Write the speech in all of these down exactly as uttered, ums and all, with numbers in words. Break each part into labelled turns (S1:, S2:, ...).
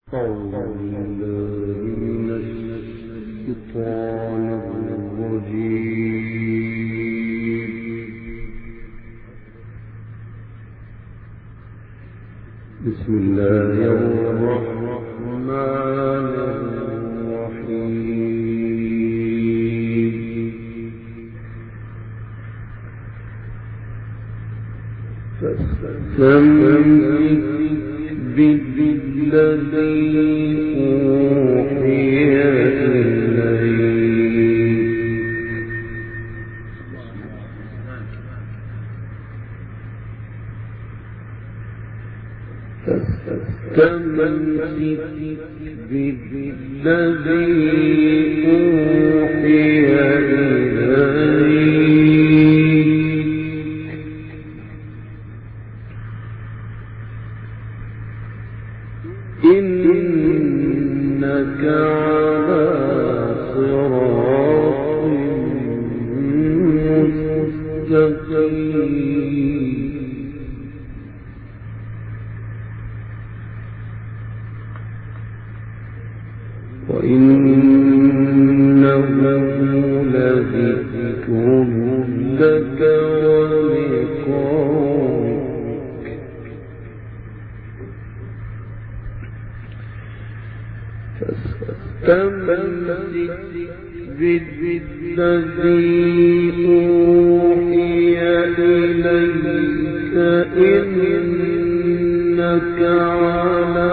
S1: بسم الله الرحمن الرحيم فاستمسك بالذي أوحي فاستمسك بالذي أوحي إليك إنك على صراط مستقيم وإنه لذكر لك ولقومك فاستمسك بالذي أوحي إليك إنك على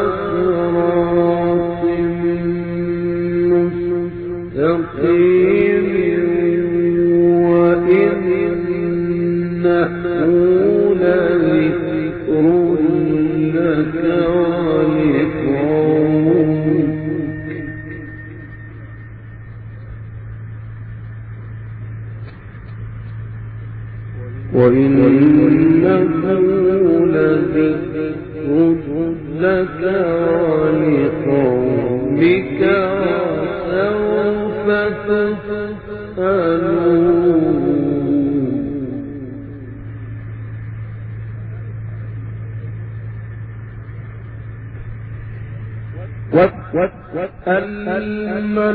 S1: وإنه لذكر لك ولقومك وسوف تسألون واسأل من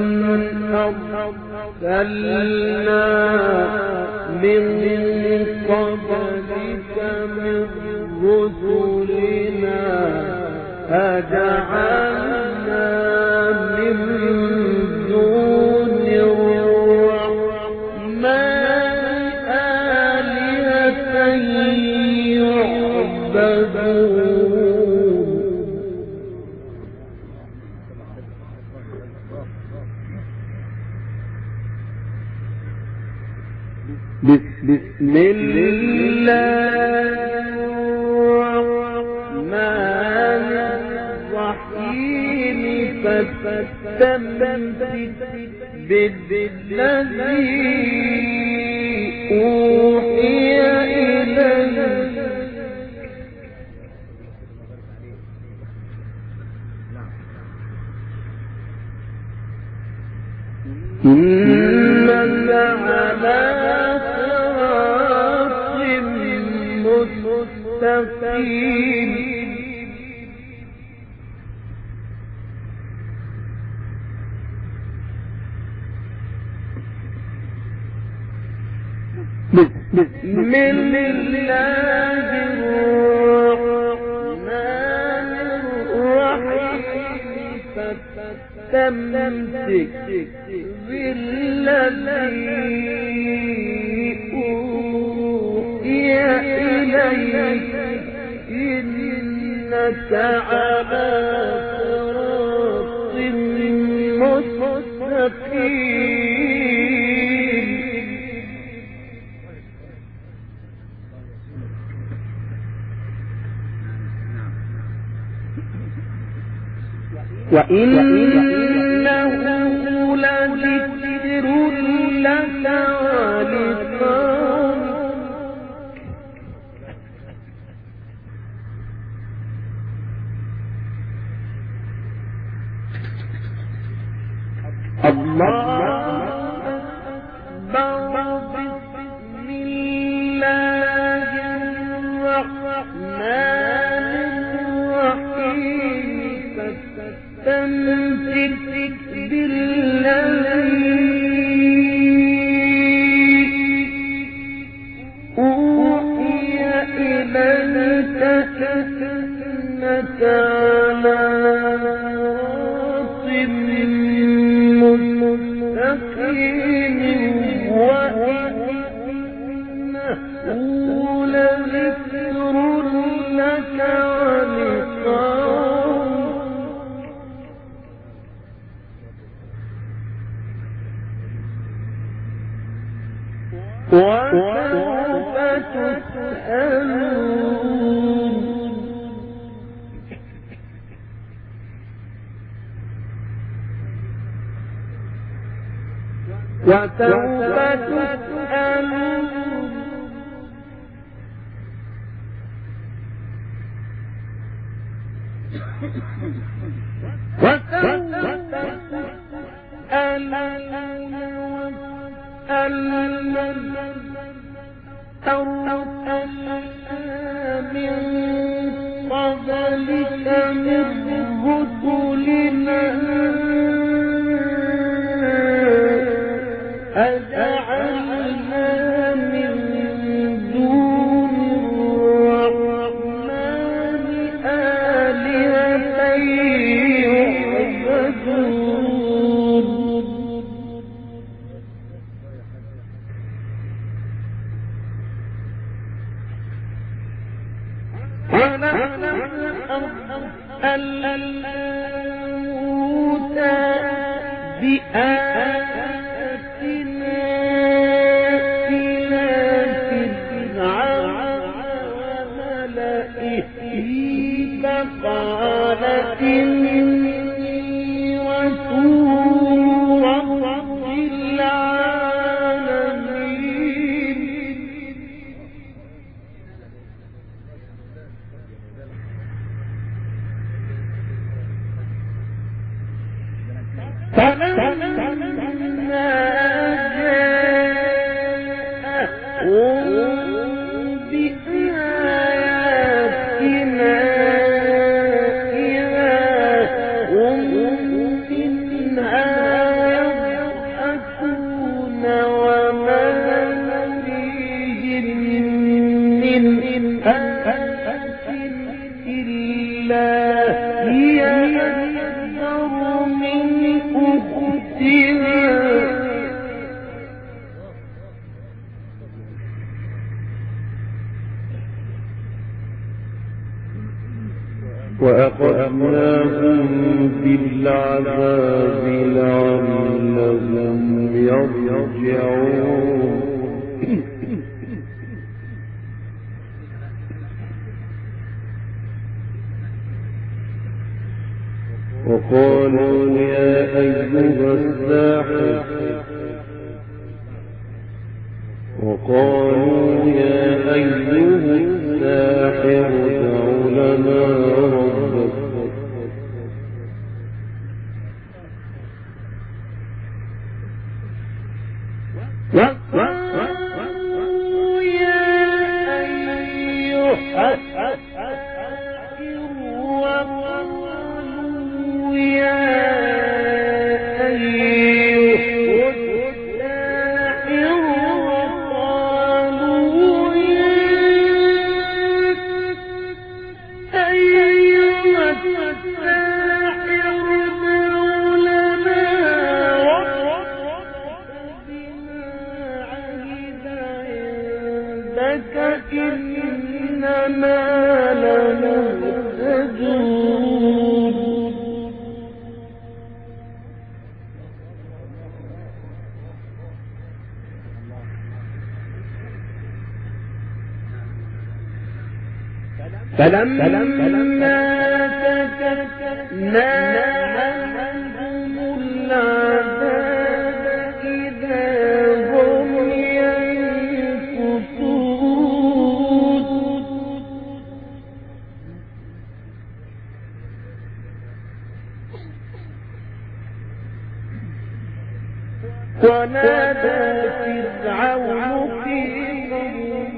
S1: أرسلنا من قبلك من رسلنا أجعلنا من دون الرحمن آلهة يعبدون بسم الله الرحمن الرحيم فاستمسك بالذي أوحي إليك إنك على مستقيم بسم الله الرحمن الرحيم فاستمسك بالذي أوحي إليك إنك على صراط مستقيم وإنه لذكر لك ولقومك الله أكبر بسم الله الرحمن الرحيم فاستمسك بالذي أوحي إليك إنك على مستقيم وإنه لذكر لك ولقومك وسوف تسألون وسوف تسألون وسوف تسألون أرسلنا من قبلك من رسلنا أجعلنا من دون الرحمن آلهة يعبدون ونحن أرسلنا موسى بآياتنا إلى فرعون وملئه فقال إني رسول رب العالمين فلما جاءهم بآياتنا إذا هم منها يضحكون وما نريهم من آية إلا هي أكبر من أختها وأخذناهم بالعذاب لعلهم يرجعون وقالوا يا أيها الساحر وقالوا يا أيها الساحر ادع لنا ربك وقالوا يا أيها الساحر وقالوا يا أيها الساحر وقالوا يا أيها الساحر ادع لنا ربك بما عهد عندك إننا لمهتدون فلما كشفنا عنهم العذاب إذا هم ينكثون ونادى فرعون في قومه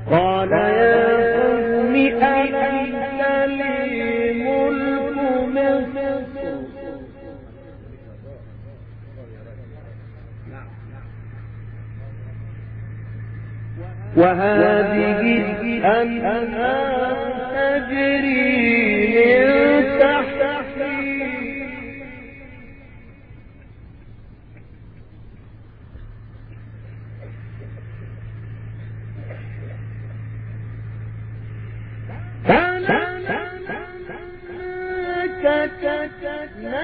S1: قال يا قوم أليس لي ملك مصر وهذه الأنهار تجري من تحتي كتبنا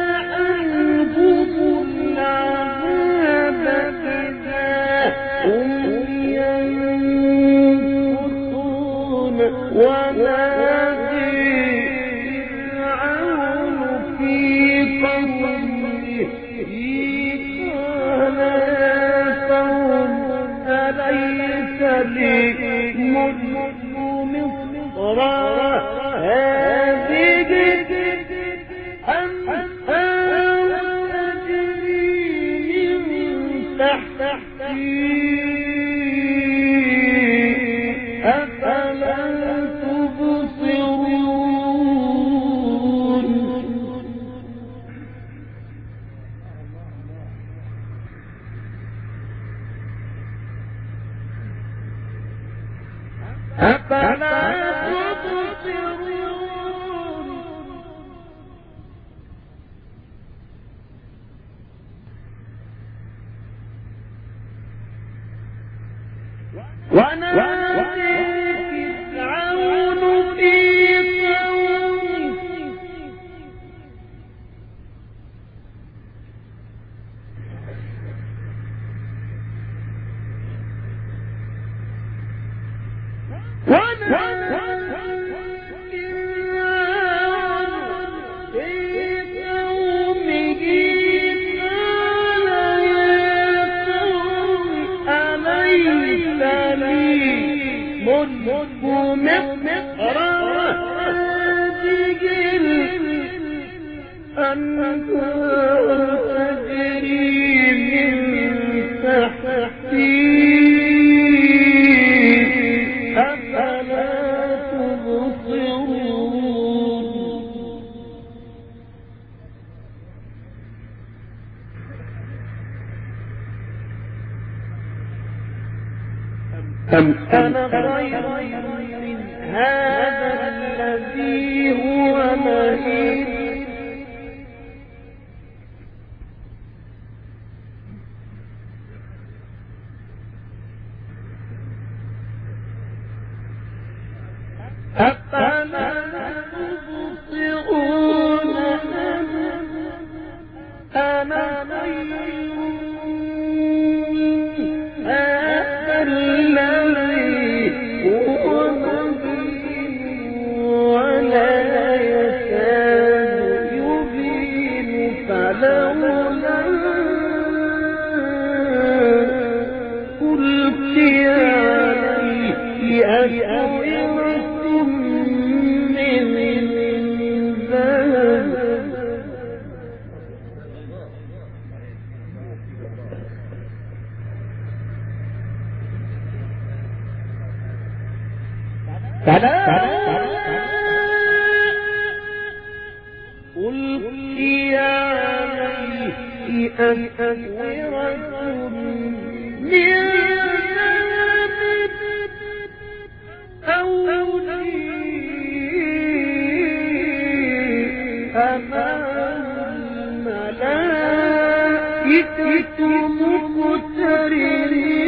S1: عنهم العذاب إذا هم ينكثون ونادي فرعون في قومه قال يا قوم أليس لي ملك مصر ونادي فرعون في قومه أم أنا خير من هذا الذي هو مهين أفلا تبصرون أنا خير ألقي عليه أسورة من ذهب أو أمام الملائكة مقترنين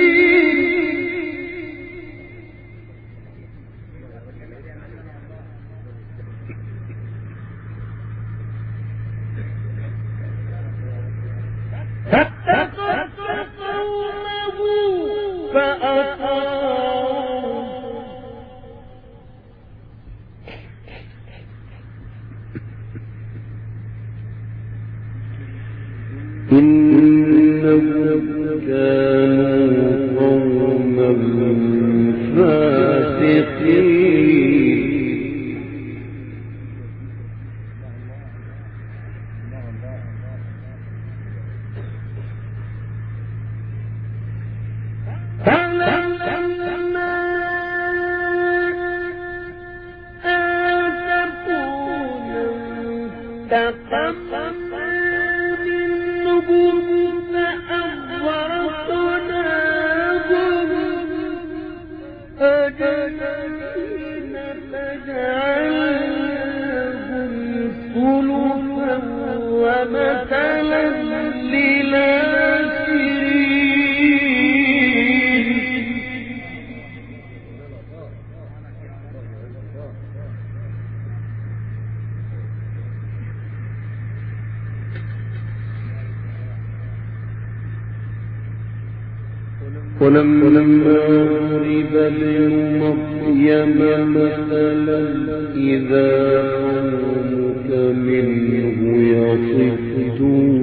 S1: فاتخذ قومه فأطاعوه إنهم كانوا قوما فاسقين فلما ولما ضرب ابن مريم مثلا إذا قومك منه يصدون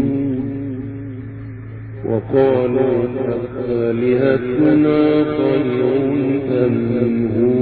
S1: وقالوا آلهتنا خير أم هو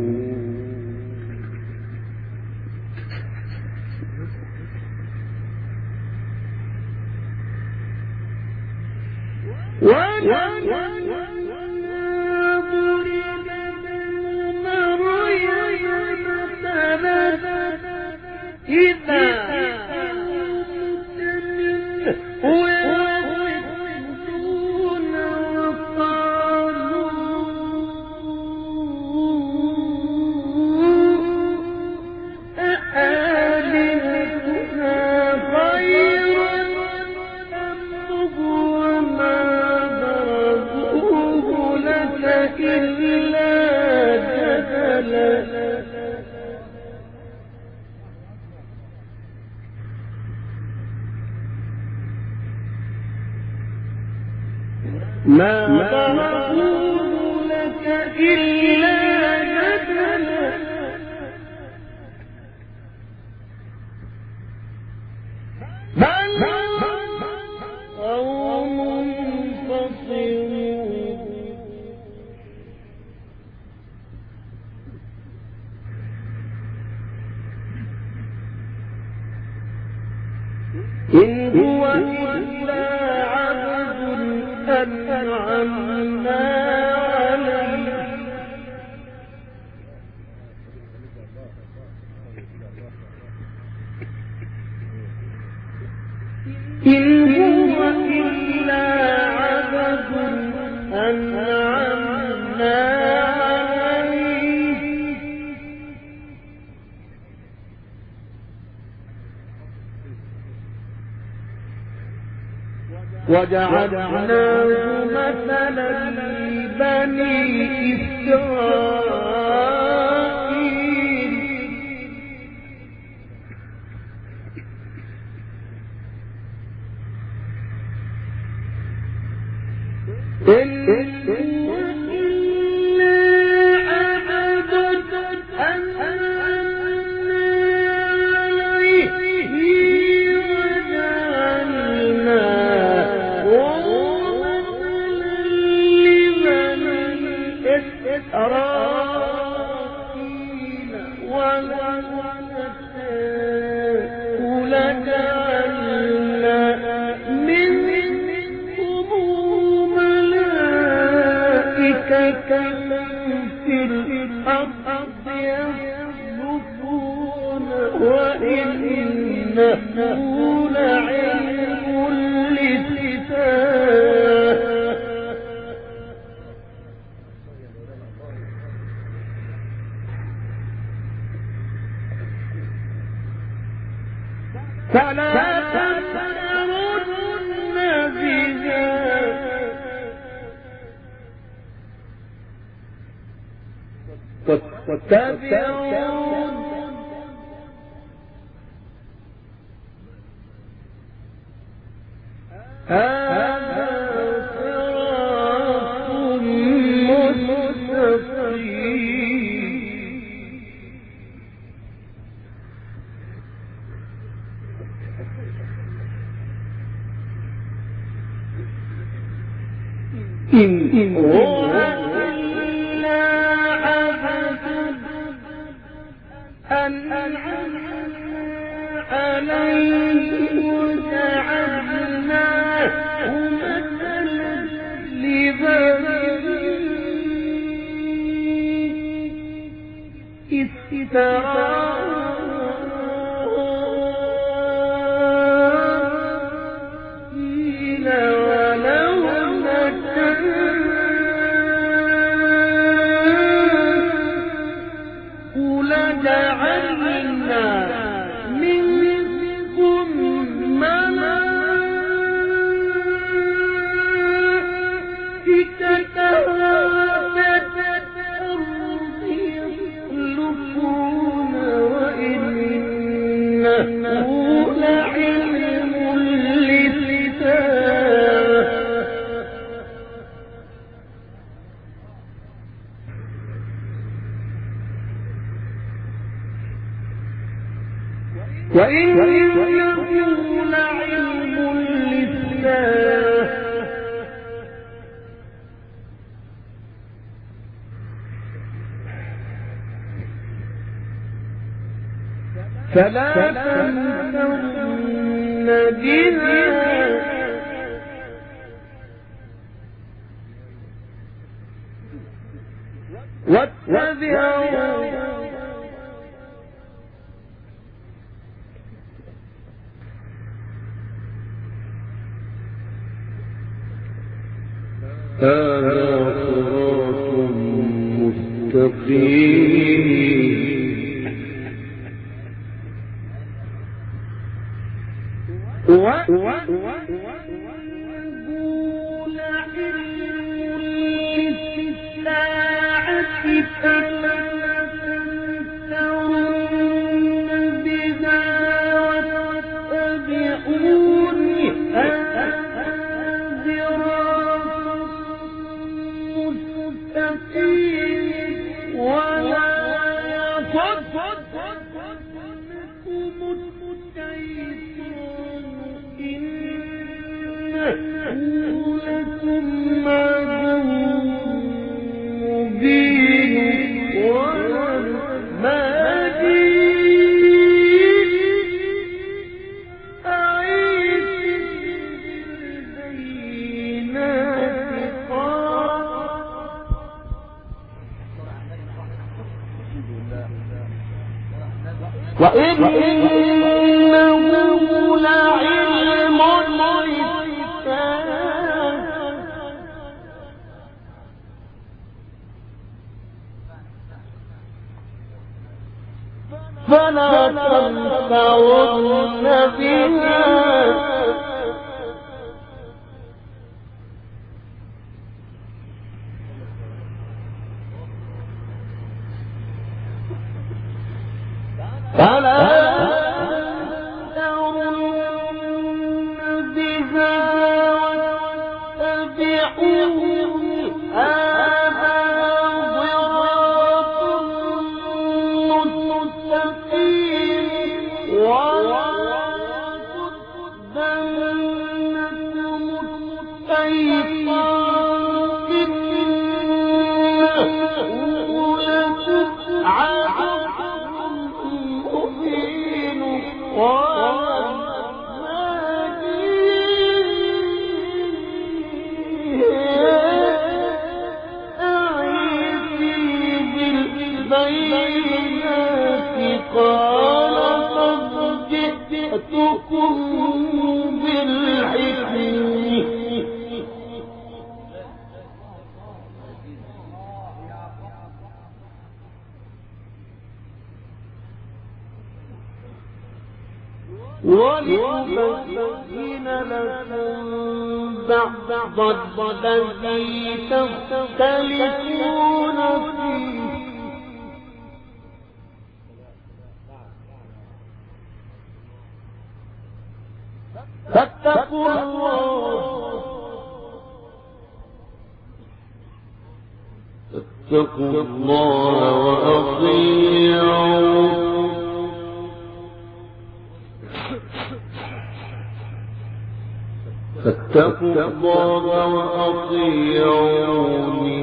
S1: ما ضربوه لك إلا جدلا بل قوم فصلوا إن هو إلا عبد أنعمنا عليه إن هو إلا عبد أنعمنا عليه وجعلناه مثلا لبني إسرائيل إن هو إلا عبد أنعمنا عليه أراكين ولجعلنا منكم ملائكة في الأرض يخلفون وإنه لعلم للكتاب فلا تمترن بها واتبعون هذا صراط مستقيم إن هو إلا عبد أنعمنا عليه وجعلناه مثلا لبني إسرائيل ولو لجعلنا منكم ملائكة يخلفون وإنه لعلم للكتاب وإنه لعلم للساعة فلا تمترن بها واتبعوا هذا صراط مستقيم وَأَنَّهُ لَعِلْمٌ لِّلسَّاعَةِ فَلَا تَمْتَرُنَّ بِهَا وَاتَّبِعُونِ هَٰذَا صِرَاطٌ مُّسْتَقِيمٌ وَلَا يَصُدَّنَّكُمُ الشَّيْطَانُ إِنَّهُ لَكُمْ عَدُوٌّ مُّبِينٌ وَالْمَهْدِيِّ أَعِيذُ بِالْبَيِّنَاتِ وَإِنَّهُ لَعِلْمٌ لِّلسَّاعَةِ فَلَا تَمْتَرُنَّ بِهَا فَلَا تَمْتَرُنَّ بِهَا وَاتَّبِعُونِ هَٰذَا صِرَاطٌ مُّسْتَقِيمٌ وَلَا يَصُدَّنَّكُمُ الشَّيْطَانُ إِنَّهُ لَكُمْ عَدُوٌّ مُّبِينٌ وَالْمَهْدِيِّ أَعِيذُ بِالْبَيِّنَاتِ قَالَ قَدْ جِئْتُكُم بِالْحِكْمَةِ وَلِأُبَيِّنَ لَكُم بَعْضَ الَّذِي تَخْتَلِفُونَ فِيهِ فَاتَّقُوا اللَّهَ فَاتَّقُوا اللَّهَ وَأَطِيعُونِ فاتقوا الله وأطيعوني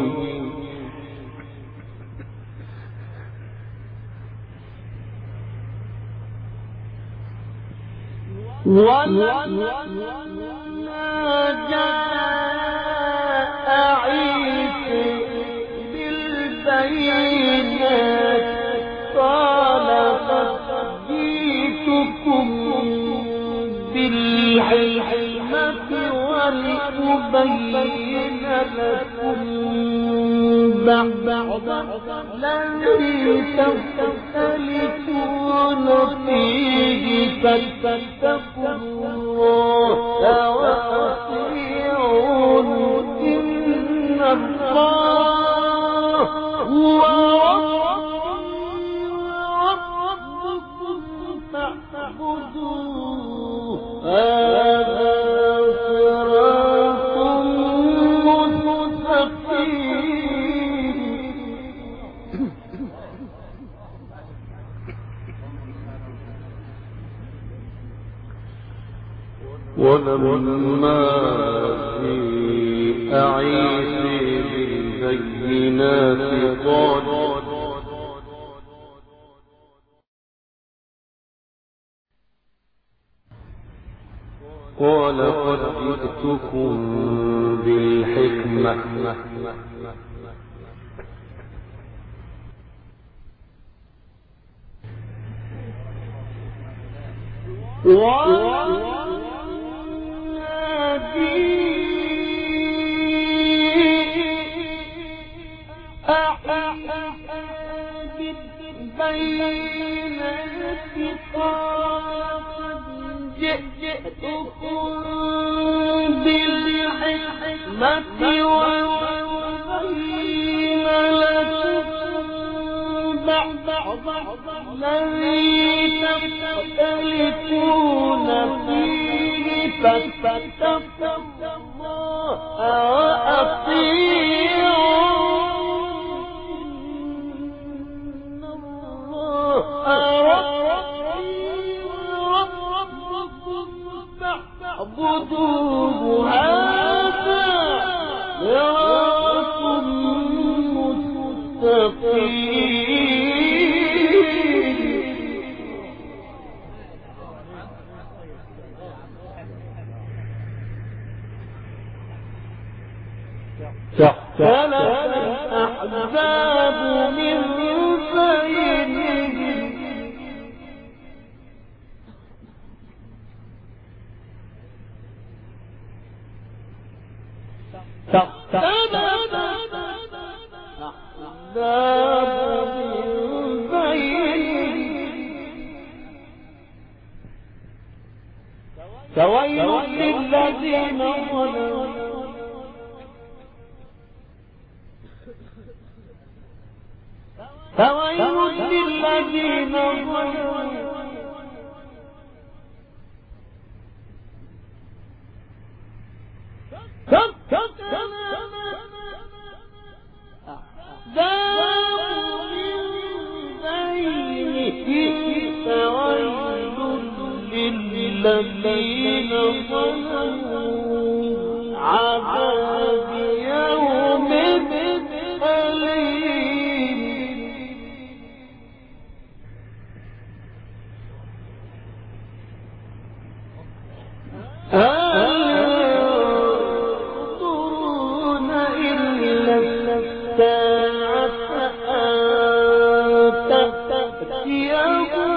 S1: ولما جاء عيسى بالبينات قال فجئتكم بالحكمة ولأبين لكم بعض الذي تختلفون فيه فاتقوا الله وأطيعون إن الله هو ربي وربكم فاعبدوه هذا صراط مستقيم ولما جيء عيسى بالبينات قال قال قد جئتكم بالحكمة تختلفون فيه فاتقوا الله وأطيعون إن الله ربكم فاعبدوه هذا صراط مستقيم. فاختلف الأحزاب من بينهم فاختلف الأحزاب من بينهم فويل للذين ظلموا فويل للذين ظلموا للذين ظلموا عذاب يوم أليم. أنظرون إلا الساعة أن تأتيهم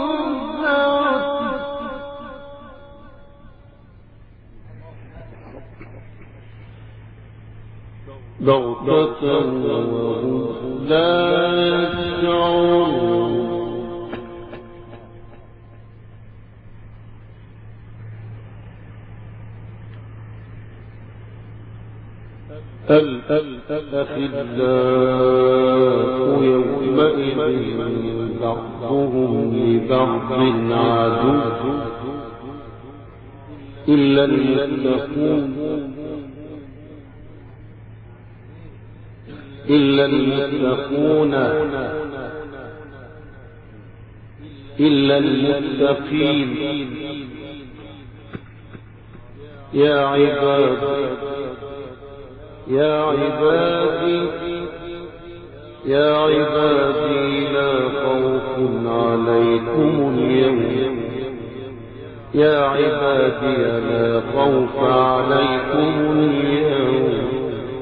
S1: بغتة وهم لا يشعرون. الأخلاء يومئذ بعضهم لبعض عدو إلا المتقون إلا المتقون إلا المتقين. يا عبادي يا عبادي يا عبادي لا خوف عليكم اليوم يا عبادي لا خوف عليكم اليوم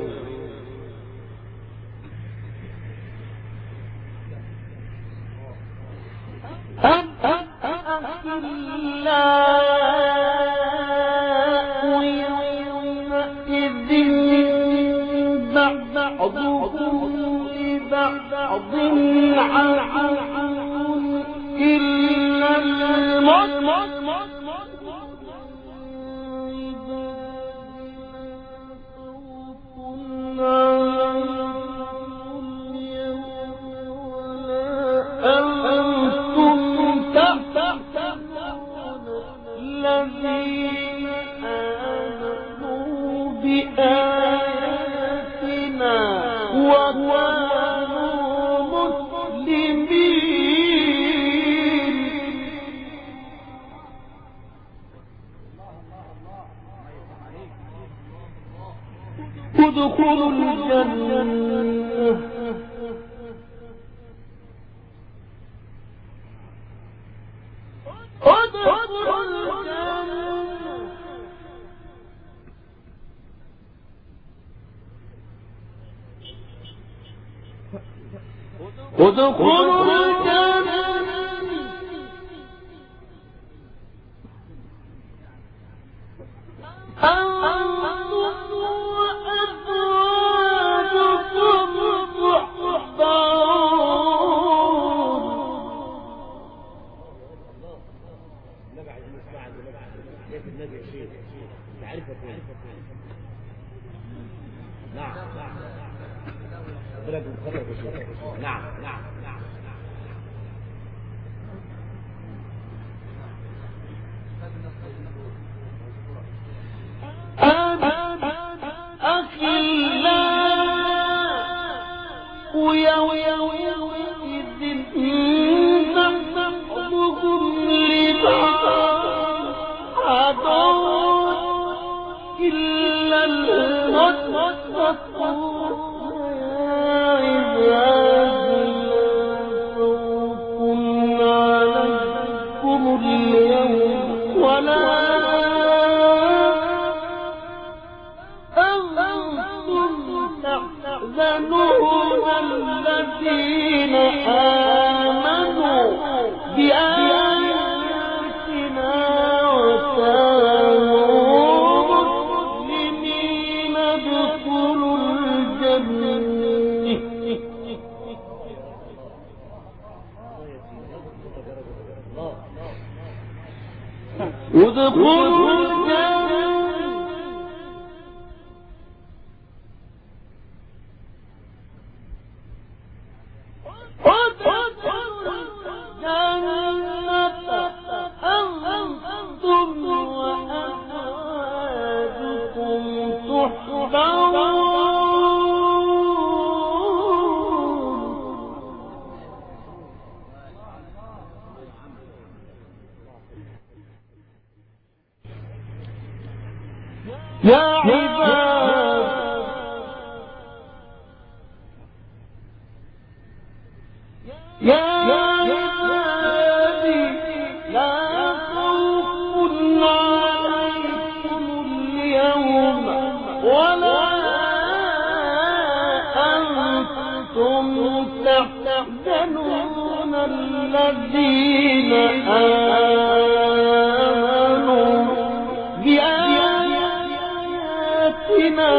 S1: مسلمين. ادخلوا الجنة أنتم وأزواجكم تحبرون.
S2: نعم نعم نعم نعم
S1: الذين آمنوا بآياتنا وكانوا مسلمين ادخلوا الجنة ادخلوا الجنة يا عباد يا عبادي لا خوف عليكم اليوم ولا أنتم تحزنون الذين آمنوا بآياتنا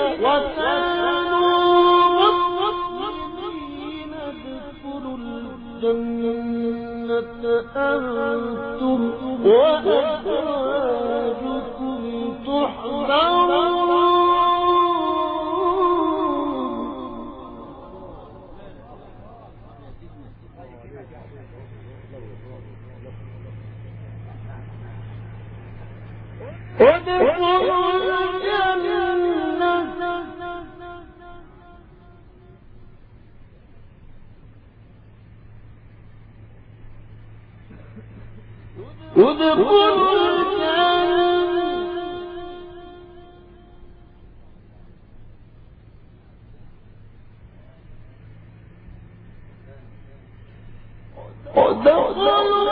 S1: وكانوا مسلمين ادخلوا الجنة أنتم وأزواجكم تحبرون. ادخلوا الجنة ادخلوا الجنة ادخلوا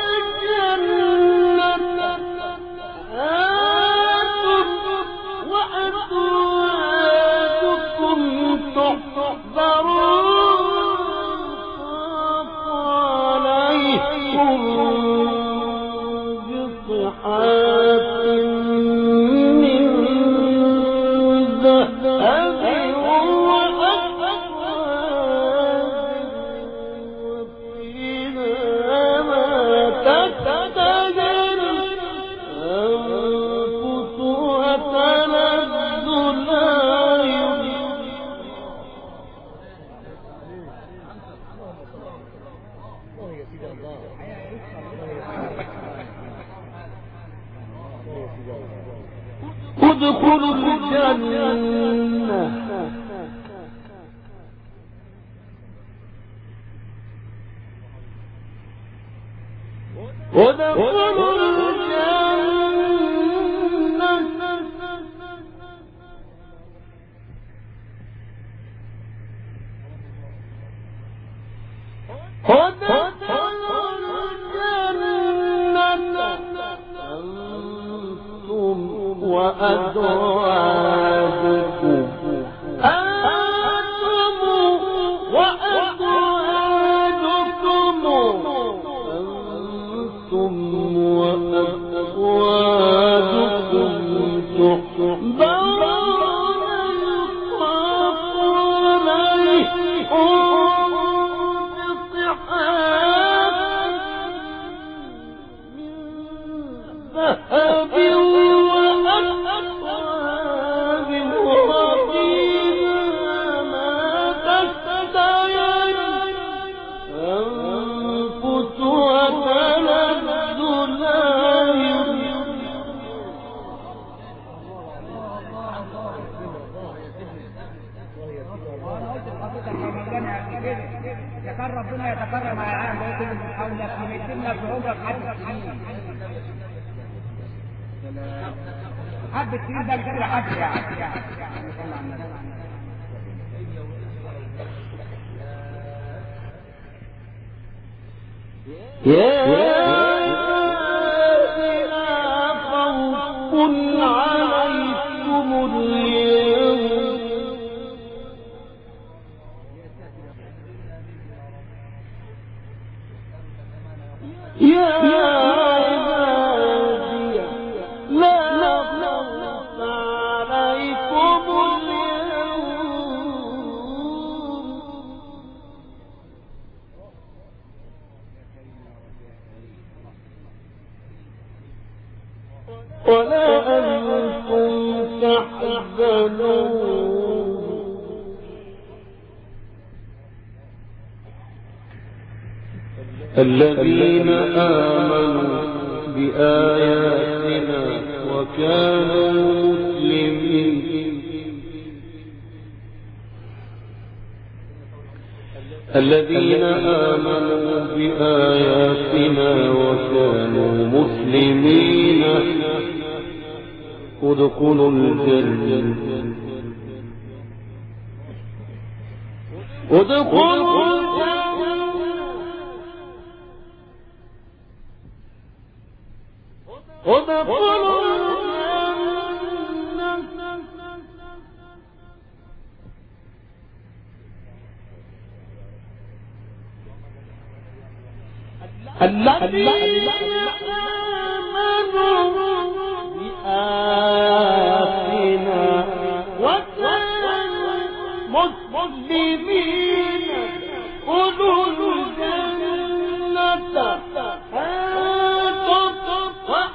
S1: ادخلوا الجنة ادخلوا الجنة. وأزواجكم أنتم وأزواجكم أنتم وأزواجكم تحبون يطاف عليكم بصحاب من ذهب
S2: كان ربنا يتكرم على العالم ويكون حولك يمدنا في عمرك حبة سنين. حبة سنين ده بجد حبة يعني يعني صلى على النبي.
S1: يا خوف عليكم اليوم يا عبادي لا خوف عليكم اليوم ولا أنتم تحزنون الذين آمنوا بآياتنا وكانوا مسلمين الذين آمنوا بآياتنا وكانوا مسلمين ادخلوا الجنة ادخلوا الجنة ادخلوا الجنة الذين آمنوا بآياتنا وكانوا مسلمين ادخلوا الجنة أنتم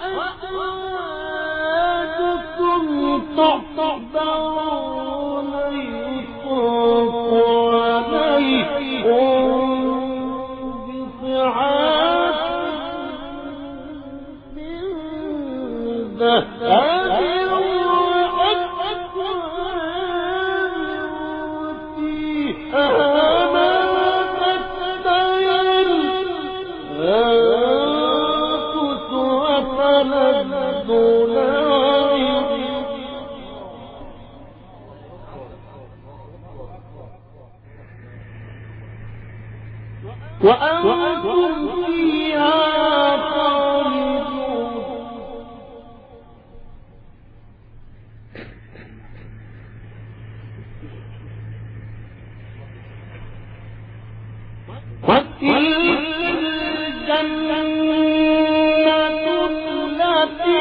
S1: وأزواجكم تحبون يطاف عليكم بصحاب من ذهب وأكواب فيها ما تشتهي الأنفس وتلذ الأعين وأنتم فيها خالدون وتلك الجنة التي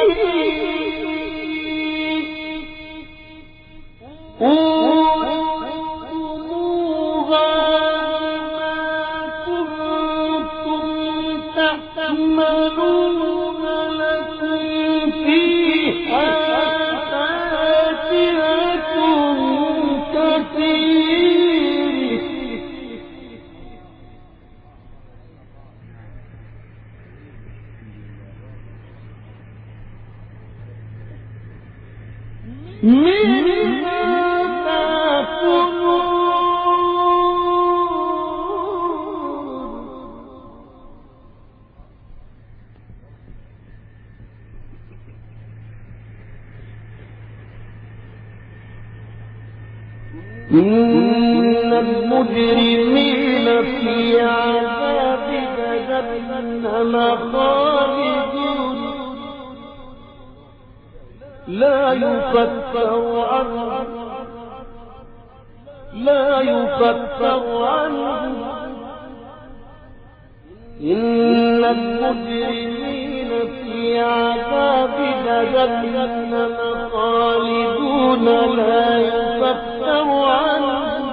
S1: أورثتموها تحملون لكم فيها فاكهة كثير منها تأكلون إن المجرمين في عذاب جهنم خالدون لا يفتر عنه لا يفتر عنه إن المجرمين في عذاب جهنم خالدون لا يفتر عنه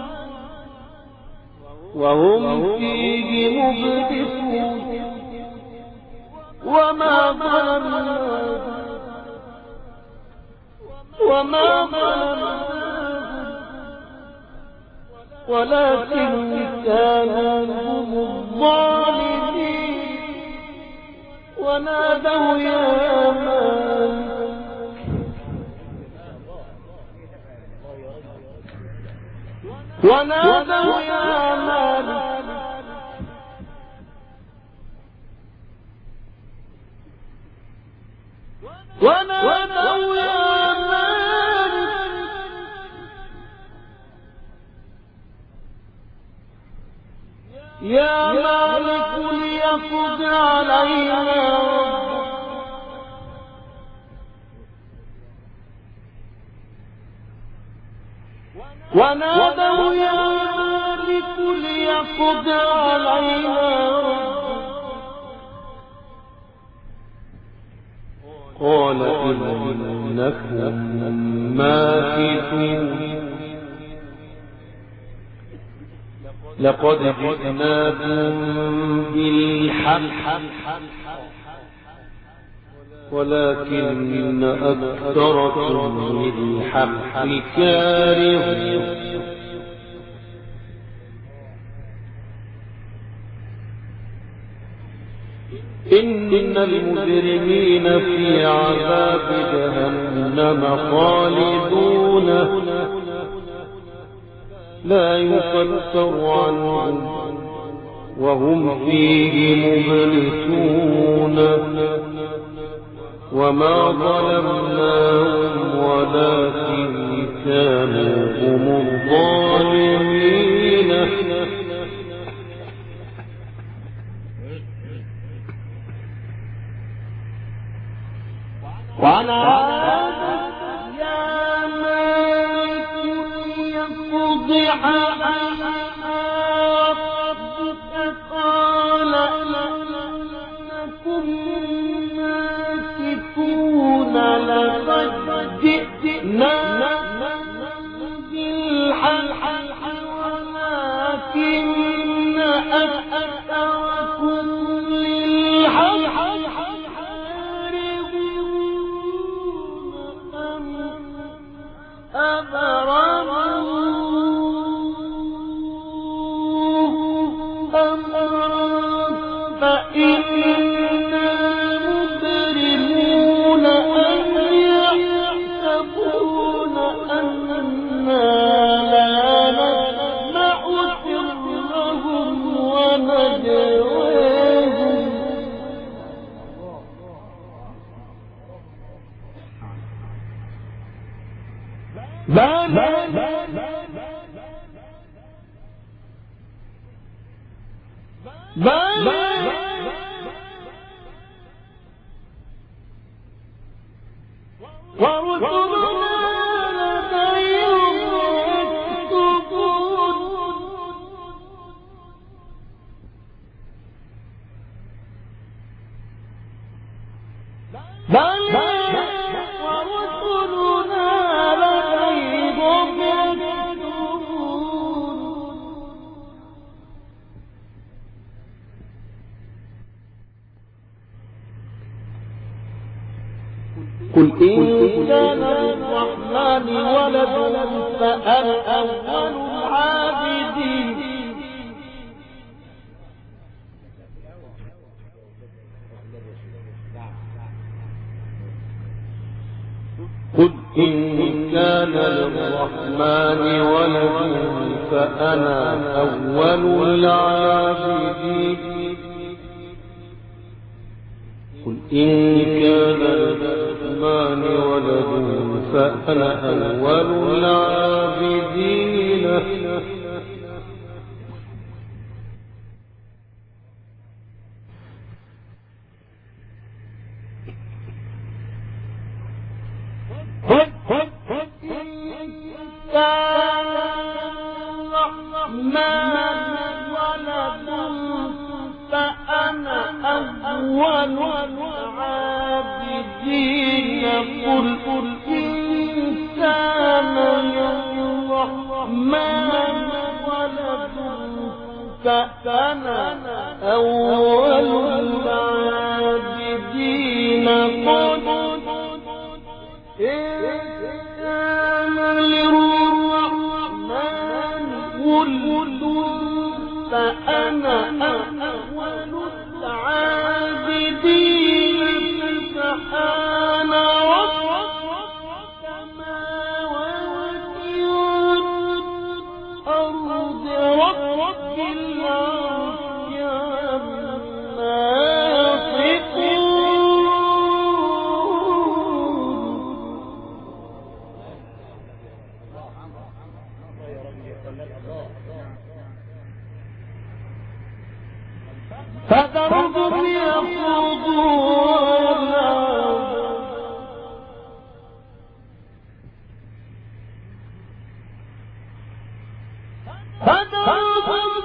S1: وهم فيه مبلسون وما ظلمناهم وما ظلمناهم ولكن كانوا هم الظالمين ونادوا يا مالك ونادوا يا مالك ونادوا يا مالك يا مالك ليقض علينا ونادوا يا مالك ليقض علينا قال إنكم ماكثون لقد جئناكم بالحق ولكن أكثركم للحق كارهون إن المجرمين في عذاب جهنم خالدون لا يفتر عنهم وهم فيه مبلسون وما ظلمناهم ولكن كانوا هم الظالمين ونادى يا مالك ليقض علينا ربك قال إنكم ماكثون لقد جئنا بالحق ولكن أكثركم للحق فإن المجرمون أن يحسبون أننا لا نسمع سرهم ونجواهم بلى بلى ورسلنا لديهم يكتبون بلى ورسلنا لديهم يكتبون قل إن كان للرحمن ولد فأنا أول العابدين قل إن كان للرحمن ولد فأنا أول العابدين قل إن كان للرحمن ولد فأنا أول العابدين ولد فأنا أول العابدين قل إن كان للرحمن ولد فأنا أول العابدين قل إن كان للرحمن ولد فأنا أول العابدين سبحان رب السماوات والأرض رب العرش عما فذرهم يخوضوا فذرهم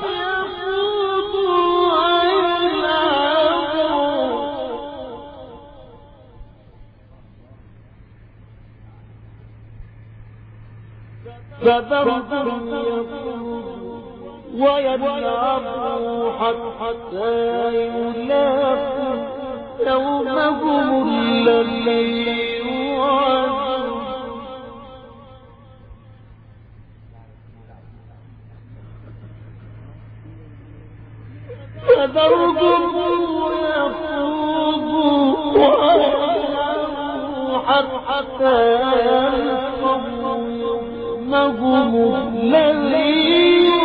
S1: يخوضوا ويلعبوا حتى يلاقوا يومهم الذي يوعدون فذرهم يخوضوا ويلعبوا حتى يلاقوا يومهم الذي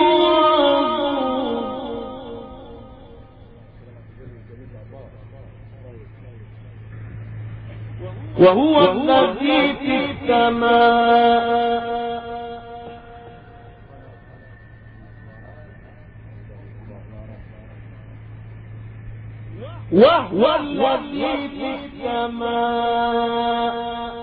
S1: وهو الذي في السماء وهو الذي في السماء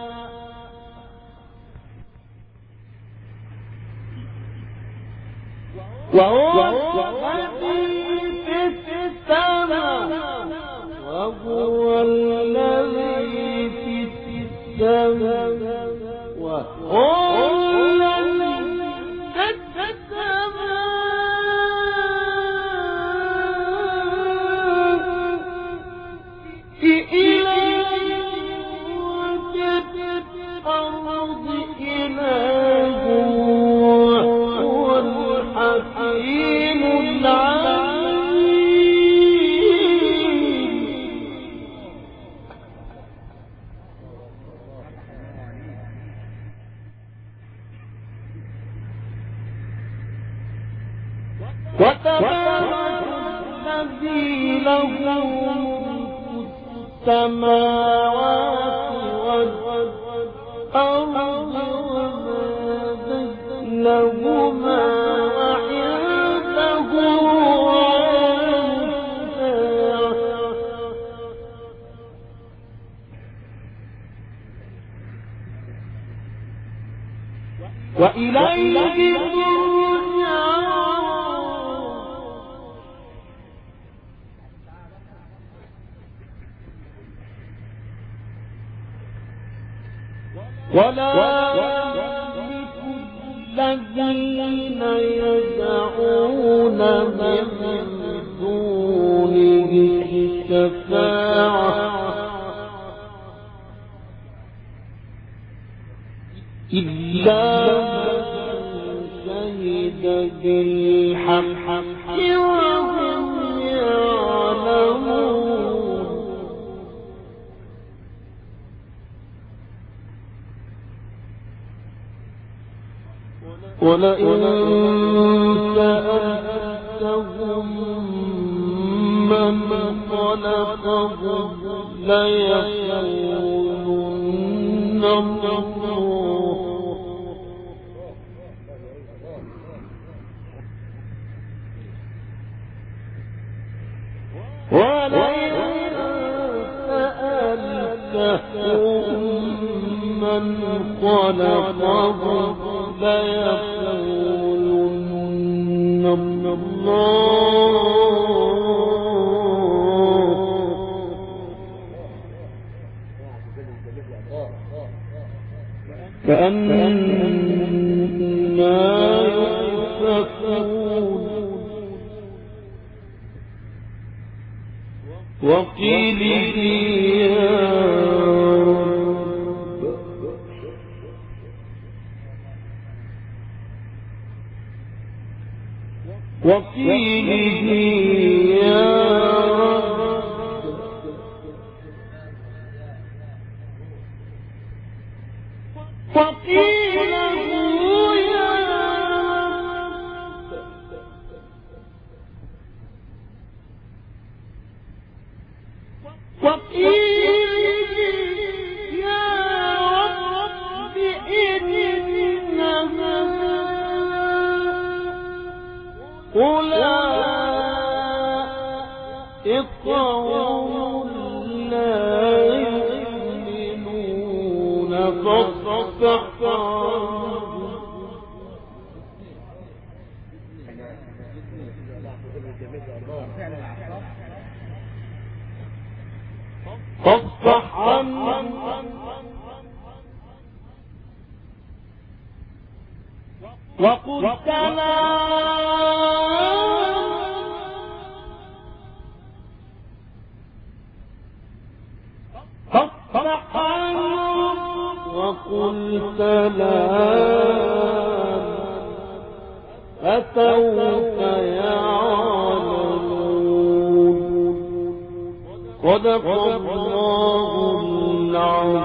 S1: وهو الذي في السماء وهو الذي وهو الذي في السماء إله وفي الأرض إله وهو الحكيم العليم وتبارك الذي له ملك السماوات والأرض وما بينهما وعنده علم الساعة وإليه ترجعون ولا يملك الذين يدعون من دونه الشفاعة إلا من شهد بالحق وهم يعلمون ولئن سألتهم من خلقهم ليقولن الله ولئن سألتهم من خلقهم ليقولن كأنما يؤفكون وقيل يا رب وقيل يا وقيل يا وقيل يا رب إنما أولئك قوم لا يؤمنون فاصفح فاصفح عنهم وقل سلام فاصفح عنهم وقل سلام فسوف يعلمون صدق الله العظيم.